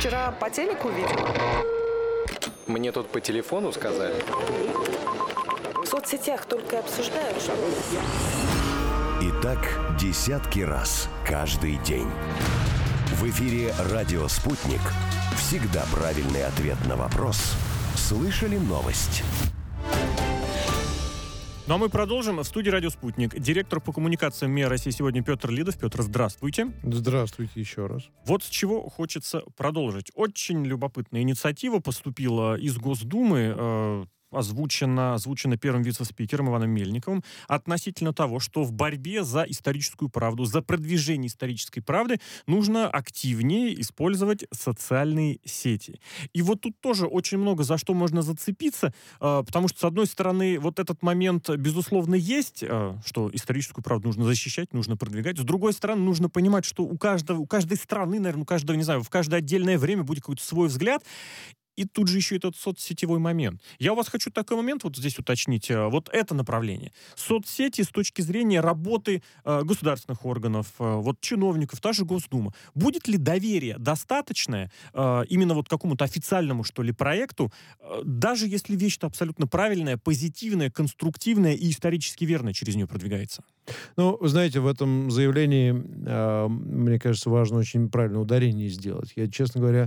вчера по телеку видела? Мне тут по телефону сказали. В соцсетях только обсуждают, что... И так десятки раз каждый день. В эфире «Радио Спутник». Всегда правильный ответ на вопрос. Слышали новость? Ну а мы продолжим. В студии «Радио Спутник» директор по коммуникациям МИА России сегодня Петр Лидов. Петр, здравствуйте. Здравствуйте еще раз. Вот с чего хочется продолжить. Очень любопытная инициатива поступила из Госдумы, озвучена первым вице-спикером Иваном Мельниковым относительно того, что в борьбе за историческую правду, за продвижение исторической правды нужно активнее использовать социальные сети. И вот тут тоже очень много за что можно зацепиться, потому что, с одной стороны, вот этот момент, безусловно, есть, что историческую правду нужно защищать, нужно продвигать. С другой стороны, нужно понимать, что у каждой страны, наверное, у каждого, не знаю, в каждое отдельное время будет какой-то свой взгляд. И тут же еще этот соцсетевой момент. Я у вас хочу такой момент вот здесь уточнить. Вот это направление. Соцсети с точки зрения работы государственных органов, вот чиновников, та же Госдума. Будет ли доверие достаточное именно вот какому-то официальному, что ли, проекту, даже если вещь-то абсолютно правильная, позитивная, конструктивная и исторически верная через нее продвигается? Ну, вы знаете, в этом заявлении, мне кажется, важно очень правильно ударение сделать. Я, честно говоря,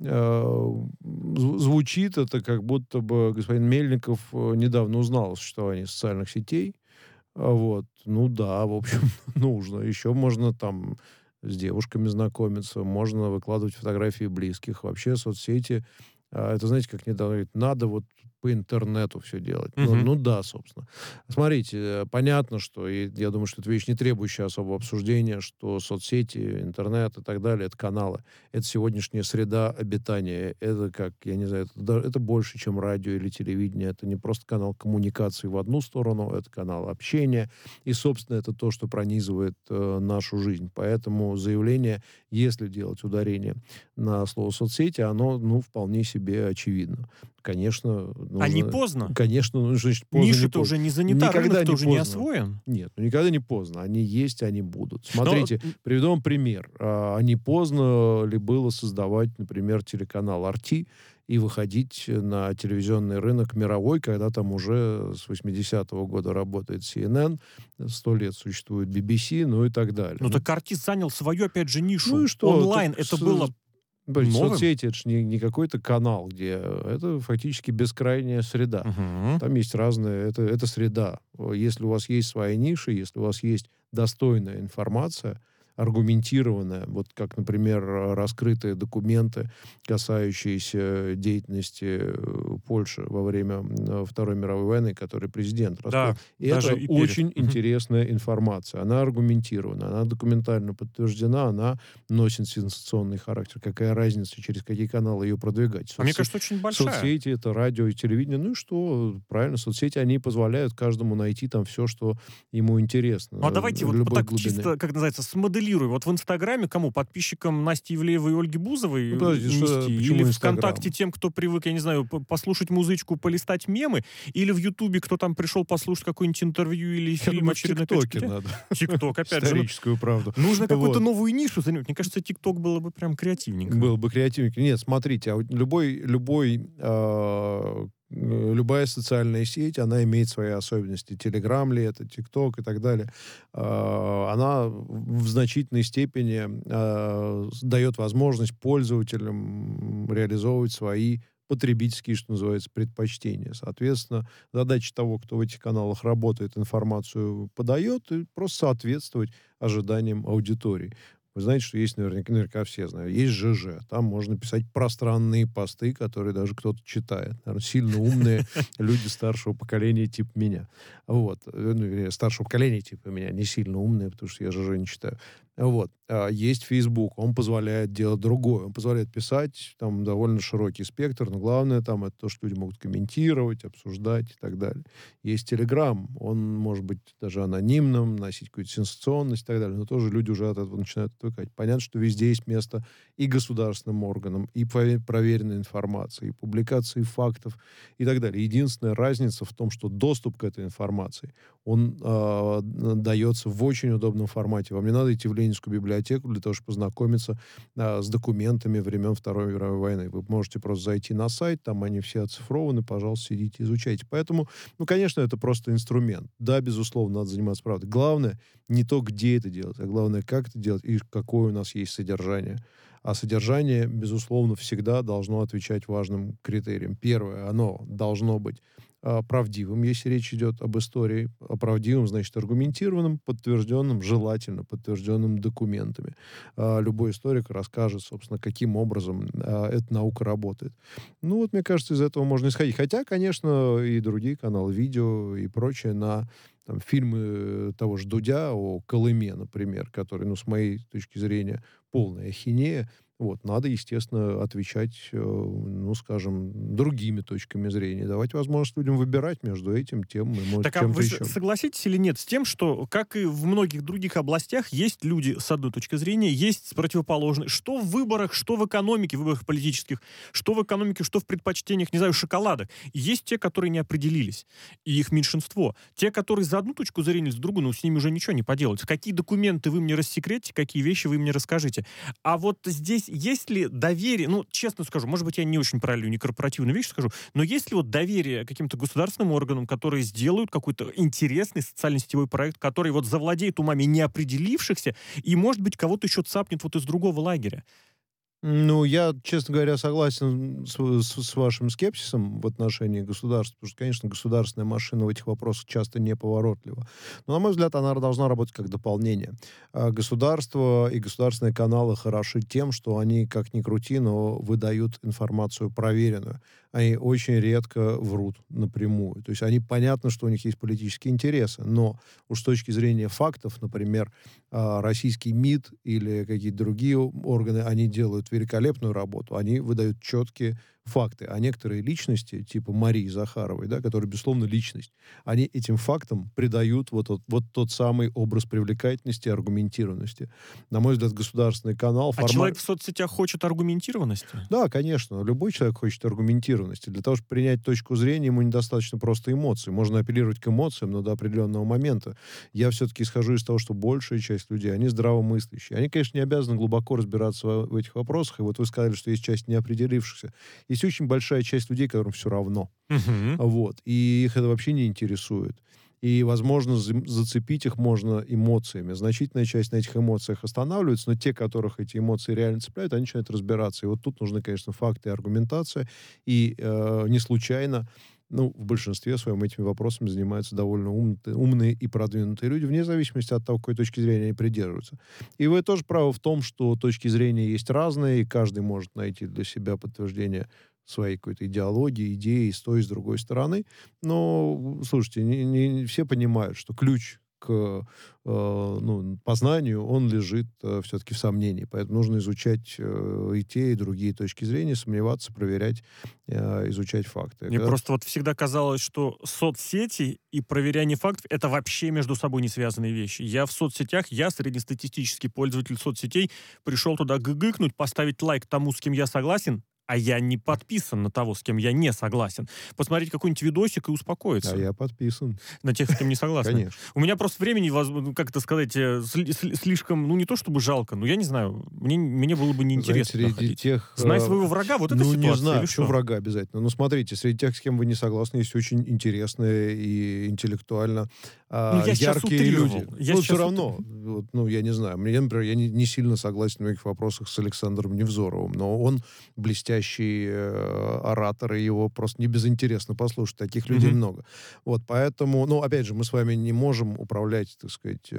звучит это, как будто бы господин Мельников недавно узнал о существовании социальных сетей. Вот. Ну да, в общем, нужно. Еще можно там с девушками знакомиться, можно выкладывать фотографии близких. Вообще соцсети, это, знаете, как недавно говорит, надо вот по интернету все делать. Ну да, собственно. Смотрите, понятно, что, и я думаю, что это вещь, не требующая особого обсуждения, что соцсети, интернет и так далее, это каналы. Это сегодняшняя среда обитания. Это как, я не знаю, это больше, чем радио или телевидение. Это не просто канал коммуникации в одну сторону, это канал общения. И, собственно, это то, что пронизывает нашу жизнь. Поэтому заявление, если делать ударение на слово соцсети, оно, вполне себе очевидно. Конечно, нужно... А не поздно? Конечно, значит, поздно. Ниша-то уже не занята, рынок-то уже не освоен? Нет, никогда не поздно. Они есть, они будут. Смотрите, приведу вам пример. А не поздно ли было создавать, например, телеканал RT и выходить на телевизионный рынок мировой, когда там уже с 80-го года работает CNN, 100 лет существует BBC, ну и так далее. Ну так RT занял свою, опять же, нишу. Ну и что? Онлайн это было... Соцсети — это же не какой-то канал, где это фактически бескрайняя среда. Там есть разные... Это среда. Если у вас есть своя ниша, если у вас есть достойная информация, аргументированная, вот как, например, раскрытые документы, касающиеся деятельности Польши во время Второй мировой войны, который президент раскрыл. Да, и это очень интересная информация. Она аргументирована, она документально подтверждена, она носит сенсационный характер. Какая разница, через какие каналы ее продвигать? Мне кажется, очень большая. Соцсети — это радио и телевидение. Ну и что? Правильно, соцсети, они позволяют каждому найти там все, что ему интересно. Ну а давайте вот так чисто, как называется, смоделируем. Вот в Инстаграме кому? Подписчикам Насти Ивлеевой и Ольги Бузовой нести? Или ВКонтакте тем, кто привык, я не знаю, послушать музычку, полистать мемы? Или в Ютубе, кто там пришел послушать какое-нибудь интервью или фильм очередной? В ТикТоке надо. ТикТок, опять же. Историческую правду. Нужно какую-то новую нишу занять. Мне кажется, ТикТок было бы прям креативненько. Было бы креативненько. Нет, смотрите, любая социальная сеть, она имеет свои особенности. Телеграм ли это, ТикТок и так далее. Она в значительной степени дает возможность пользователям реализовывать свои потребительские, что называется, предпочтения. Соответственно, задача того, кто в этих каналах работает, информацию подает, и просто соответствовать ожиданиям аудитории. Вы знаете, что есть, наверняка все знают, есть ЖЖ. Там можно писать пространные посты, которые даже кто-то читает. Наверное, сильно умные люди старшего поколения типа меня. Вот. Старшего поколения типа меня, не сильно умные, потому что я ЖЖ не читаю. Вот. Есть Facebook, он позволяет делать другое. Он позволяет писать, там довольно широкий спектр, но главное там это то, что люди могут комментировать, обсуждать и так далее. Есть Telegram, он может быть даже анонимным, носить какую-то сенсационность и так далее, но тоже люди уже от этого начинают отвыкать. Понятно, что везде есть место и государственным органам, и проверенной информации, и публикации фактов и так далее. Единственная разница в том, что доступ к этой информации, он дается в очень удобном формате. Вам не надо идти в Ленинскую библиотеку для того, чтобы познакомиться с документами времен Второй мировой войны. Вы можете просто зайти на сайт, там они все оцифрованы, пожалуйста, сидите, изучайте. Поэтому, конечно, это просто инструмент. Да, безусловно, надо заниматься правдой. Главное не то, где это делать, а главное, как это делать и какое у нас есть содержание. А содержание, безусловно, всегда должно отвечать важным критериям. Первое, оно должно быть правдивым, если речь идет об истории. А правдивым, значит, аргументированным, подтвержденным, желательно подтвержденным документами. Любой историк расскажет, собственно, каким образом эта наука работает. Мне кажется, из этого можно исходить. Хотя, конечно, и другие каналы, видео и прочее на фильмы того же Дудя о Колыме, например, который, с моей точки зрения, полная ахинея. Надо, естественно, отвечать, скажем, другими точками зрения. Давать возможность людям выбирать между этим, тем и, может, Так, а чем-то вы еще. согласитесь или нет с тем, что, как и в многих других областях, есть люди с одной точки зрения, есть с противоположной. Что в выборах, что в экономике, в выборах политических, что в экономике, что в предпочтениях, не знаю, шоколадах. Есть те, которые не определились, и их меньшинство. Те, которые за одну точку зрения, за другую, с ними уже ничего не поделать. Какие документы вы мне рассекретите, какие вещи вы мне расскажите. А вот здесь есть ли доверие, честно скажу, может быть, я не очень правильную, не корпоративную вещь скажу, но есть ли доверие каким-то государственным органам, которые сделают какой-то интересный социально-сетевой проект, который завладеет умами неопределившихся и, может быть, кого-то еще цапнет из другого лагеря? Я, честно говоря, согласен с вашим скепсисом в отношении государства, потому что, конечно, государственная машина в этих вопросах часто неповоротлива. Но, на мой взгляд, она должна работать как дополнение. Государство и государственные каналы хороши тем, что они, как ни крути, но выдают информацию проверенную. Они очень редко врут напрямую. То есть понятно, что у них есть политические интересы, но уж с точки зрения фактов, например, российский МИД или какие-то другие органы, они делают великолепную работу. Они выдают четкие факты. А некоторые личности, типа Марии Захаровой, которая, безусловно, личность, они этим фактам придают тот самый образ привлекательности и аргументированности. На мой взгляд, государственный канал... Человек в соцсетях хочет аргументированности? Да, конечно. Любой человек хочет аргументированности. Для того, чтобы принять точку зрения, ему недостаточно просто эмоций. Можно апеллировать к эмоциям, но до определенного момента. Я все-таки исхожу из того, что большая часть людей, они здравомыслящие. Они, конечно, не обязаны глубоко разбираться в этих вопросах. И вы сказали, что есть часть неопределившихся. Есть очень большая часть людей, которым все равно. И их это вообще не интересует. И, возможно, зацепить их можно эмоциями. Значительная часть на этих эмоциях останавливается, но те, которых эти эмоции реально цепляют, они начинают разбираться. И тут нужны, конечно, факты и аргументация. И не случайно, в большинстве своем этими вопросами занимаются довольно умные и продвинутые люди, вне зависимости от того, какой точки зрения они придерживаются. И вы тоже правы в том, что точки зрения есть разные, и каждый может найти для себя подтверждение своей какой-то идеологии, идеи с той и с другой стороны. Но, слушайте, не все понимают, что ключ к познанию, он лежит все-таки в сомнении. Поэтому нужно изучать и те, и другие точки зрения, сомневаться, проверять, изучать факты. Мне просто всегда казалось, что соцсети и проверяние фактов — это вообще между собой не связанные вещи. Я в соцсетях, я среднестатистический пользователь соцсетей, пришел туда гыгыкнуть, поставить лайк тому, с кем я согласен, а я не подписан на того, с кем я не согласен. Посмотреть какой-нибудь видосик и успокоиться. А я подписан. На тех, с кем не согласен. Конечно. У меня просто времени, как это сказать, слишком, не то чтобы жалко, но я не знаю, мне было бы неинтересно находить. Знай своего врага, вот это ситуация. Не знаю, почему врага обязательно. Смотрите, среди тех, с кем вы не согласны, есть очень интересные и интеллектуально яркие люди. Все равно, я не знаю. Например, я не сильно согласен в многих вопросах с Александром Невзоровым, но он блестящий оратор, и его просто не безинтересно послушать. Таких людей много. Поэтому, опять же, мы с вами не можем управлять, так сказать,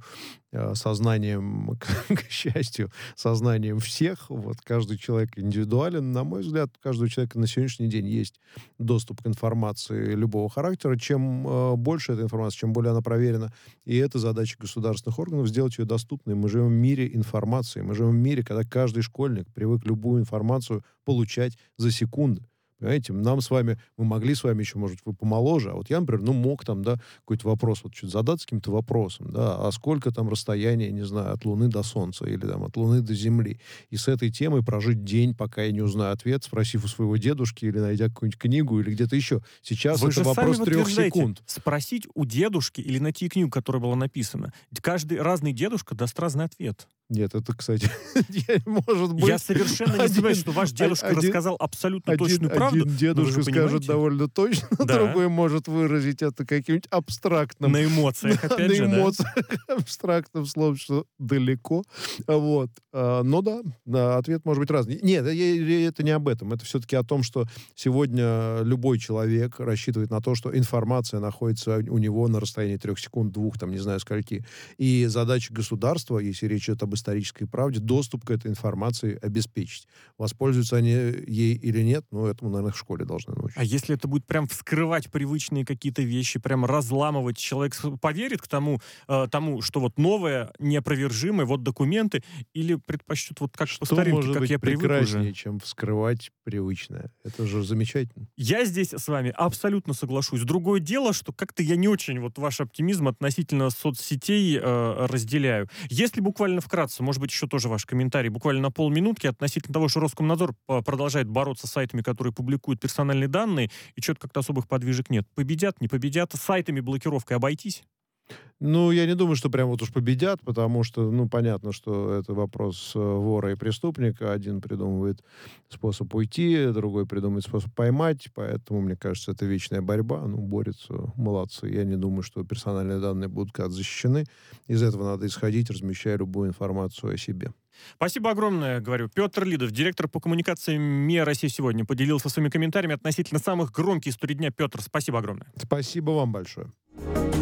сознанием, к счастью, сознанием всех. Каждый человек индивидуален. На мой взгляд, у каждого человека на сегодняшний день есть доступ к информации любого характера. Чем больше эта информация, чем более она проверена, и это задача государственных органов — сделать ее доступной. Мы живем в мире информации. Мы живем в мире, когда каждый школьник привык любую информацию получать за секунды. Понимаете, нам с вами, мы могли с вами еще, может, вы помоложе, а вот я, например, мог там, да, какой-то вопрос, вот что-то задаться каким-то вопросом, да, а сколько там расстояние, не знаю, от Луны до Солнца или там от Луны до Земли. И с этой темой прожить день, пока я не узнаю ответ, спросив у своего дедушки или найдя какую-нибудь книгу или где-то еще. Сейчас Вы это же вопрос сами 3 утверждаете, секунд. спросить у дедушки или найти книгу, которая была написана. Каждый разный дедушка даст разный ответ. Нет, это, кстати, может быть... Я совершенно не сомневаюсь, что ваш дедушка рассказал абсолютно точную правду. Один но дедушка вы же скажет понимаете? довольно точно, Да. другой может выразить это каким-нибудь абстрактным... На эмоциях, опять на же, да? эмоциях, абстрактным словом, что далеко. Вот. Но да, ответ может быть разный. Нет, это не об этом. Это все-таки о том, что сегодня любой человек рассчитывает на то, что информация находится у него на расстоянии 3 секунд, 2, там, не знаю, скольки. И задача государства, если речь идет об исторической правде, доступ к этой информации обеспечить. Воспользуются они ей или нет, этому, наверное, в школе должны научить. А если это будет прям вскрывать привычные какие-то вещи, прям разламывать, человек поверит к тому, что вот новое, неопровержимое, вот документы, или предпочтет вот как по Что старинке, может как быть я привык прекраснее, уже? чем вскрывать привычное? Это же замечательно. Я здесь с вами абсолютно соглашусь. Другое дело, что как-то я не очень вот ваш оптимизм относительно соцсетей разделяю. Если буквально вкратце, может быть, еще тоже ваш комментарий, буквально на полминутки относительно того, что Роскомнадзор продолжает бороться с сайтами, которые публикуют персональные данные, и что-то как-то особых подвижек нет. Победят, не победят, сайтами блокировкой обойтись? Я не думаю, что прям вот уж победят, потому что, понятно, что это вопрос вора и преступника. Один придумывает способ уйти, другой придумывает способ поймать, поэтому, мне кажется, это вечная борьба. Борются, молодцы. Я не думаю, что персональные данные будут как-то защищены. Из этого надо исходить, размещая любую информацию о себе. Спасибо огромное, говорю. Петр Лидов, директор по коммуникациям МИА России сегодня, поделился своими комментариями относительно самых громких историй дня. Петр, спасибо огромное. Спасибо вам большое.